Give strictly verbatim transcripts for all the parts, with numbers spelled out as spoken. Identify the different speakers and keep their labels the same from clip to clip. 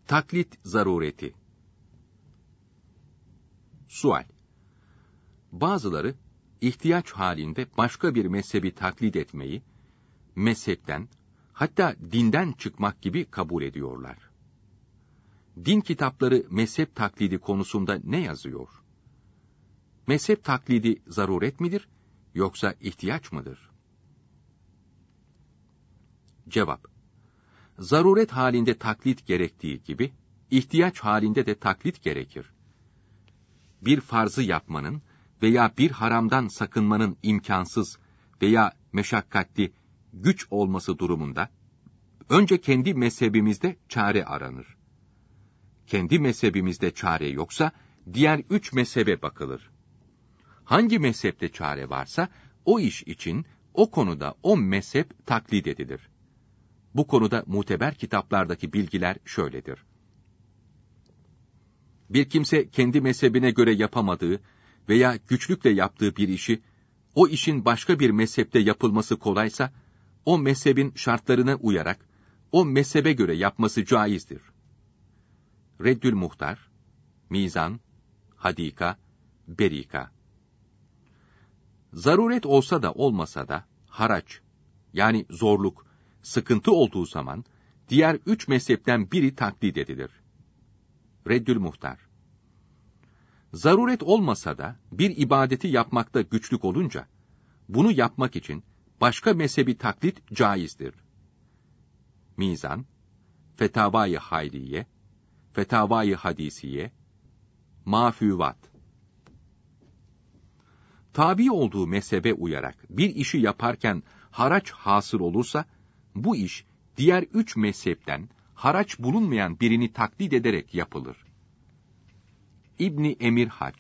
Speaker 1: Taklit zarureti. Sual. Bazıları ihtiyaç halinde başka bir mezhebi taklit etmeyi, mezhepten, hatta dinden çıkmak gibi kabul ediyorlar. Din kitapları mezhep taklidi konusunda ne yazıyor? Mezhep taklidi zaruret midir, yoksa ihtiyaç mıdır? Cevap. Zaruret halinde taklit gerektiği gibi, ihtiyaç halinde de taklit gerekir. Bir farzı yapmanın veya bir haramdan sakınmanın imkansız veya meşakkatli, güç olması durumunda, önce kendi mezhebimizde çare aranır. Kendi mezhebimizde çare yoksa, diğer üç mezhebe bakılır. Hangi mezhepte çare varsa, o iş için, o konuda o mezhep taklit edilir. Bu konuda muteber kitaplardaki bilgiler şöyledir. Bir kimse kendi mezhebine göre yapamadığı veya güçlükle yaptığı bir işi, o işin başka bir mezhepte yapılması kolaysa, o mezhebin şartlarına uyarak, o mezhebe göre yapması caizdir. Reddül Muhtar, Mizan, Hadika, Berika. Zaruret olsa da olmasa da, haraç, yani zorluk, sıkıntı olduğu zaman, diğer üç mezhepten biri taklit edilir. Reddül Muhtar. Zaruret olmasa da, bir ibadeti yapmakta güçlük olunca, bunu yapmak için, başka mezhebi taklit caizdir. Mizan, Fetavai Hayriye, Fetavai Hadisiye, Mafüvat. Tabi olduğu mezhebe uyarak bir işi yaparken haraç hasıl olursa, bu iş diğer üç mezhepten haraç bulunmayan birini taklit ederek yapılır. İbni Emir Hac.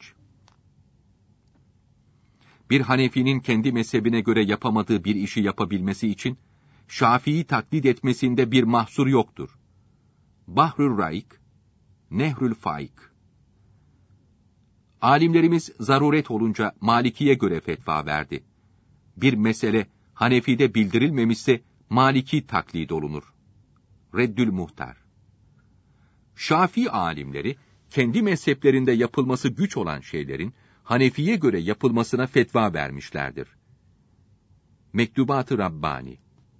Speaker 1: Bir Hanefi'nin kendi mezhebine göre yapamadığı bir işi yapabilmesi için, Şafii'yi taklit etmesinde bir mahsur yoktur. Bahrül Raik, Nehrül Faik. Alimlerimiz zaruret olunca Maliki'ye göre fetva verdi. Bir mesele Hanefi'de bildirilmemişse Maliki taklit olunur. Reddül Muhtar. Şafii alimleri, kendi mezheplerinde yapılması güç olan şeylerin, Hanefi'ye göre yapılmasına fetva vermişlerdir. Mektubat-ı Rabbani.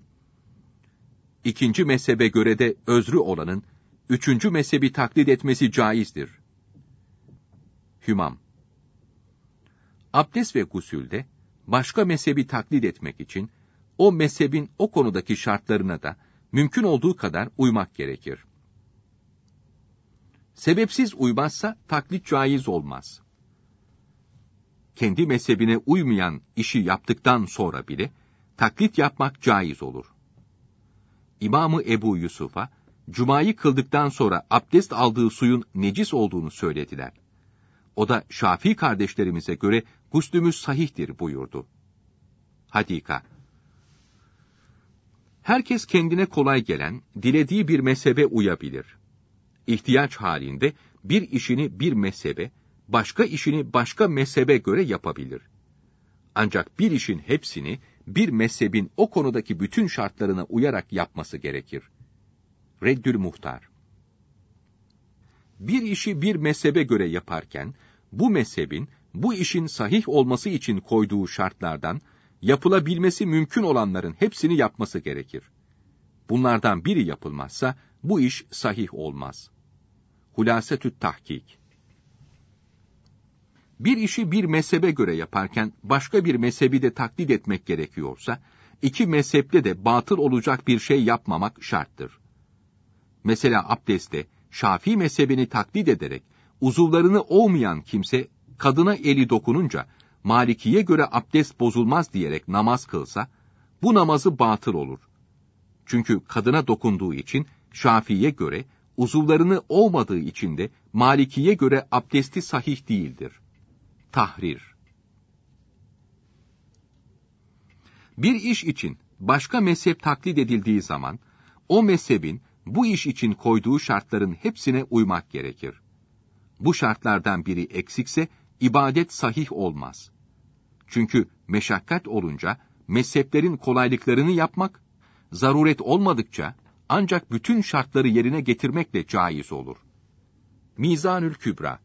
Speaker 1: İkinci mezhebe göre de özrü olanın, üçüncü mezhebi taklit etmesi caizdir. Hümam. Abdest ve gusülde, başka mezhebi taklit etmek için, o mezhebin o konudaki şartlarına da, mümkün olduğu kadar uymak gerekir. Sebepsiz uymazsa, taklit caiz olmaz. Kendi mezhebine uymayan işi yaptıktan sonra bile, taklit yapmak caiz olur. İmam-ı Ebu Yusuf'a, Cuma'yı kıldıktan sonra abdest aldığı suyun necis olduğunu söylediler. O da Şafii kardeşlerimize göre guslümüz sahihtir buyurdu. Hadika. Herkes kendine kolay gelen, dilediği bir mezhebe uyabilir. İhtiyaç halinde bir işini bir mezhebe, başka işini başka mezhebe göre yapabilir. Ancak bir işin hepsini bir mezhebin o konudaki bütün şartlarına uyarak yapması gerekir. Reddül Muhtar. Bir işi bir mezhebe göre yaparken, bu mezhebin bu işin sahih olması için koyduğu şartlardan, yapılabilmesi mümkün olanların hepsini yapması gerekir. Bunlardan biri yapılmazsa, bu iş sahih olmaz. Hulâsetü't Tahkik. Bir işi bir mezhebe göre yaparken, başka bir mezhebi de taklit etmek gerekiyorsa, iki mezhepte de batıl olacak bir şey yapmamak şarttır. Mesela abdestte, Şafii mezhebini taklit ederek, uzuvlarını olmayan kimse, kadına eli dokununca, Maliki'ye göre abdest bozulmaz diyerek namaz kılsa, bu namazı batıl olur. Çünkü kadına dokunduğu için, Şafii'ye göre, uzuvlarını olmadığı için de, Maliki'ye göre abdesti sahih değildir. Tahrir. Bir iş için, başka mezhep taklit edildiği zaman, o mezhebin, bu iş için koyduğu şartların hepsine uymak gerekir. Bu şartlardan biri eksikse, ibadet sahih olmaz. Çünkü meşakkat olunca, mezheplerin kolaylıklarını yapmak, zaruret olmadıkça, ancak bütün şartları yerine getirmekle caiz olur. Mizanül Kübra.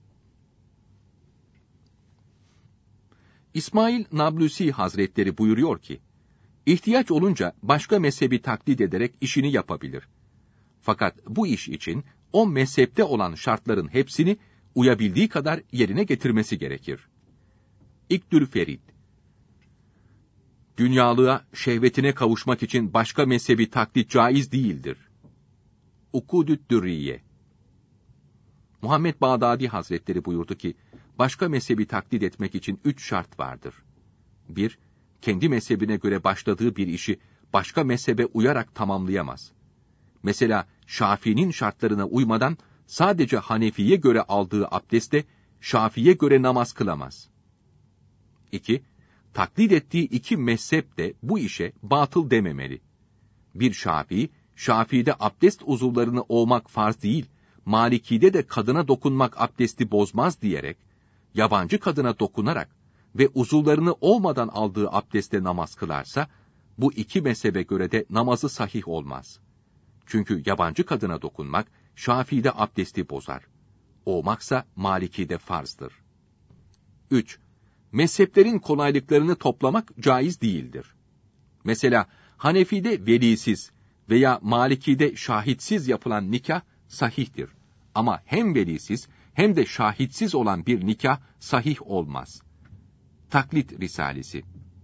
Speaker 1: İsmail Nablusi Hazretleri buyuruyor ki, ihtiyaç olunca başka mezhebi taklit ederek işini yapabilir. Fakat bu iş için o mezhepte olan şartların hepsini uyabildiği kadar yerine getirmesi gerekir. İktülferid. Dünyalığa, şehvetine kavuşmak için başka mezhebi taklit caiz değildir. Ukudü'd-Dürriye. Muhammed Bağdadi Hazretleri buyurdu ki, başka mezhebi taklit etmek için üç şart vardır. Bir, kendi mezhebine göre başladığı bir işi başka mezhebe uyarak tamamlayamaz. Mesela Şafii'nin şartlarına uymadan sadece Hanefi'ye göre aldığı abdestle Şafii'ye göre namaz kılamaz. İki, taklit ettiği iki mezhep de bu işe batıl dememeli. Bir Şafii, Şafii'de abdest uzuvlarını ovmak farz değil, Maliki'de de kadına dokunmak abdesti bozmaz diyerek, yabancı kadına dokunarak ve uzuvlarını ovmadan aldığı abdestle namaz kılarsa, bu iki mezhebe göre de namazı sahih olmaz. Çünkü yabancı kadına dokunmak, Şafii'de abdesti bozar. Ovmaksa Maliki'de farzdır. Üç. Mezheplerin kolaylıklarını toplamak caiz değildir. Mesela Hanefi'de velisiz veya Maliki'de şahitsiz yapılan nikah sahihtir. Ama hem velisiz hem de şahitsiz olan bir nikah sahih olmaz. Taklit Risalesi.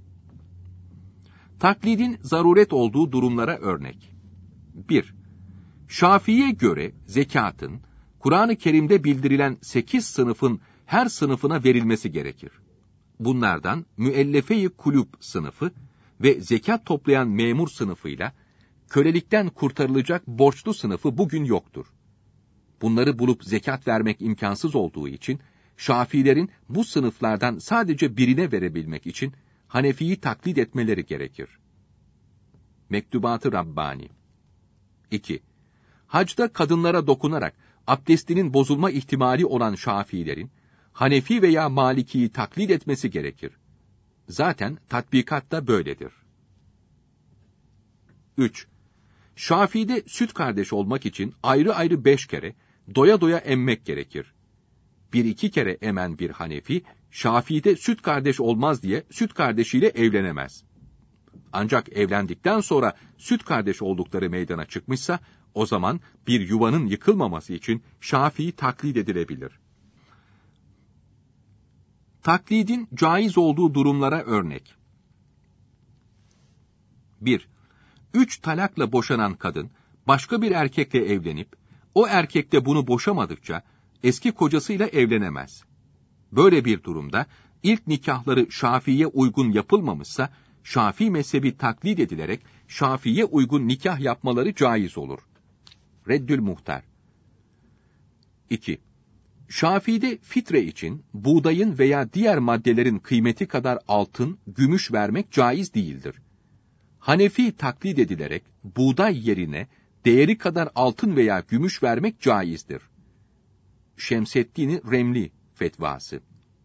Speaker 1: Taklidin zaruret olduğu durumlara örnek. bir. Şafii'ye göre zekatın, Kur'an-ı Kerim'de bildirilen sekiz sınıfın her sınıfına verilmesi gerekir. Bunlardan müellefe-i kulüp sınıfı ve zekat toplayan memur sınıfıyla kölelikten kurtarılacak borçlu sınıfı bugün yoktur. Bunları bulup zekat vermek imkansız olduğu için, Şafiilerin bu sınıflardan sadece birine verebilmek için Hanefi'yi taklit etmeleri gerekir. Mektubat-ı Rabbani. iki. Hacda kadınlara dokunarak abdestinin bozulma ihtimali olan Şafiilerin, Hanefi veya Maliki'yi taklit etmesi gerekir. Zaten tatbikat da böyledir. üç. Şafii'de süt kardeş olmak için ayrı ayrı beş kere, doya doya emmek gerekir. Bir iki kere emen bir Hanefi, Şafii'de süt kardeş olmaz diye süt kardeşiyle evlenemez. Ancak evlendikten sonra süt kardeş oldukları meydana çıkmışsa, o zaman bir yuvanın yıkılmaması için Şafii taklit edilebilir. Taklidin caiz olduğu durumlara örnek. bir. Üç talakla boşanan kadın, başka bir erkekle evlenip, o erkek de bunu boşamadıkça, eski kocasıyla evlenemez. Böyle bir durumda, ilk nikahları Şafii'ye uygun yapılmamışsa, Şafii mezhebi taklit edilerek, Şafii'ye uygun nikah yapmaları caiz olur. Reddül Muhtar. iki. Şafii'de fitre için, buğdayın veya diğer maddelerin kıymeti kadar altın, gümüş vermek caiz değildir. Hanefi taklit edilerek, buğday yerine, değeri kadar altın veya gümüş vermek caizdir. Şemseddin Remli fetvası.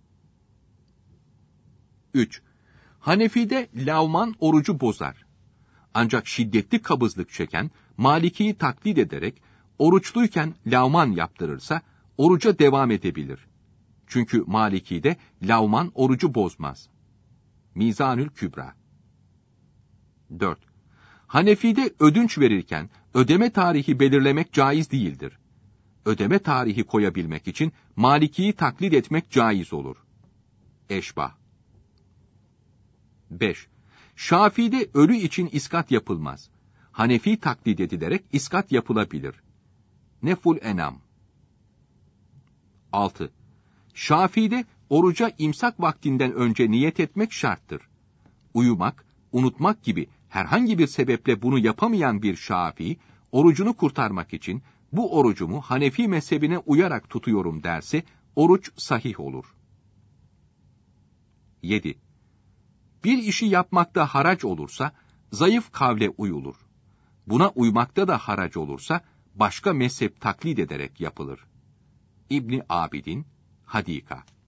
Speaker 1: üç. Hanefi'de lavman orucu bozar. Ancak şiddetli kabızlık çeken, Maliki'yi taklit ederek, oruçluyken lavman yaptırırsa, oruca devam edebilir. Çünkü Maliki'de lavman orucu bozmaz. Mizanül Kübra. dört. Hanefi'de ödünç verirken, ödeme tarihi belirlemek caiz değildir. Ödeme tarihi koyabilmek için, Maliki'yi taklit etmek caiz olur. Eşbah. beş. Şafii'de ölü için iskat yapılmaz. Hanefi taklit edilerek iskat yapılabilir. Neful Enam. altı. Şafii'de oruca imsak vaktinden önce niyet etmek şarttır. Uyumak, unutmak gibi herhangi bir sebeple bunu yapamayan bir Şafii, orucunu kurtarmak için bu orucumu Hanefi mezhebine uyarak tutuyorum derse, oruç sahih olur. yedi. Bir işi yapmakta harac olursa, zayıf kavle uyulur. Buna uymakta da harac olursa, başka mezhep taklit ederek yapılır. İbni Abidin, Hadika.